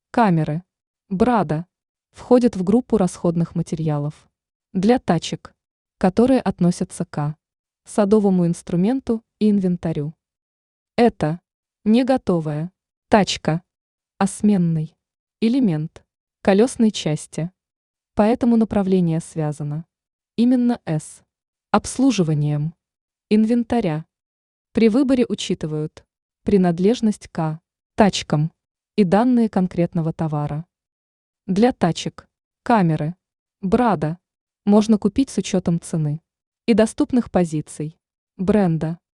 Камеры. Брада. Входят в группу расходных материалов. Для тачек, которые относятся к садовому инструменту и инвентарю. Это не готовая тачка, а сменный элемент колесной части. Поэтому направление связано именно с обслуживанием инвентаря. При выборе учитывают принадлежность к тачкам и данные конкретного товара. Для тачек, камеры, Брада можно купить с учетом цены и доступных позиций, бренда.